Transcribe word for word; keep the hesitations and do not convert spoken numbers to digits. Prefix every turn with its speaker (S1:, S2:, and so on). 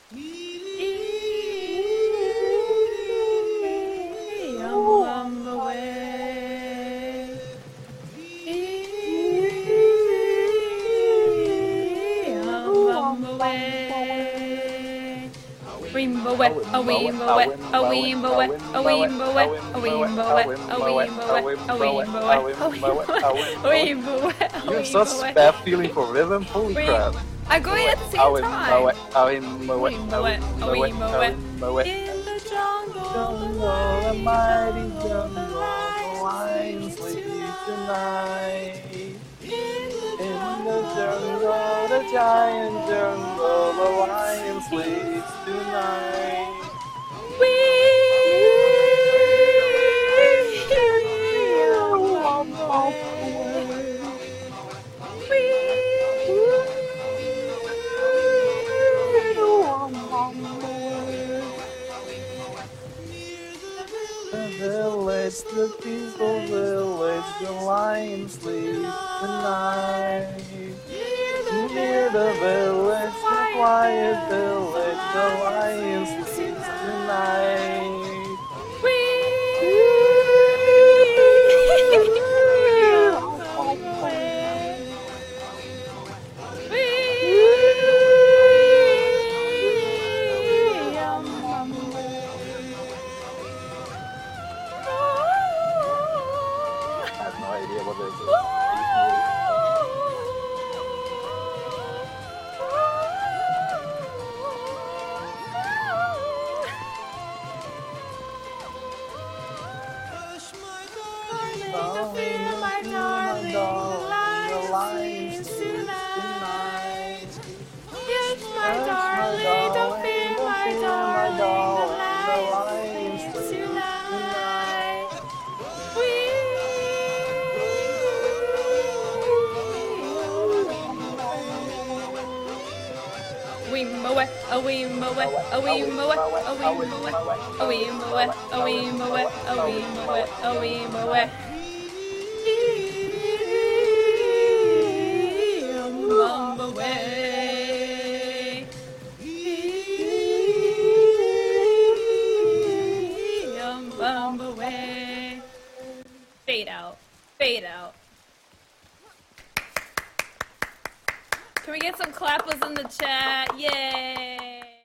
S1: Bum away. Bum away. Weemba wet, a weemba wet, a weemba wet, a weemba wet, a weemba wet, a weemba wet, a weemba wet, a weemba wet.
S2: You're so bad feeling for rhythm, holy crap.
S1: I'm going at the same time. Weemba wet, a weemba wet. In the jungle,
S2: the mighty jungle, the lion sleeps tonight. In the jungle, the giant jungle, the lion sleeps tonight.
S1: We
S2: The village, the peaceful village, the lion sleeps tonight. Near the village, the quiet village, the lion sleeps tonight. I have no idea what this is.
S1: My darling, the lion tonight. Yes, my darling, don't fear, my darling, the lion tonight. We Weemba wet, a weemba wet, a weemba wet, a weemba wet, a weemba wet, a weemba wet, a weemba wet, a weemba wet. Bum away. Bum away. Fade out. Fade out. Can we get some clappers in the chat? Yay!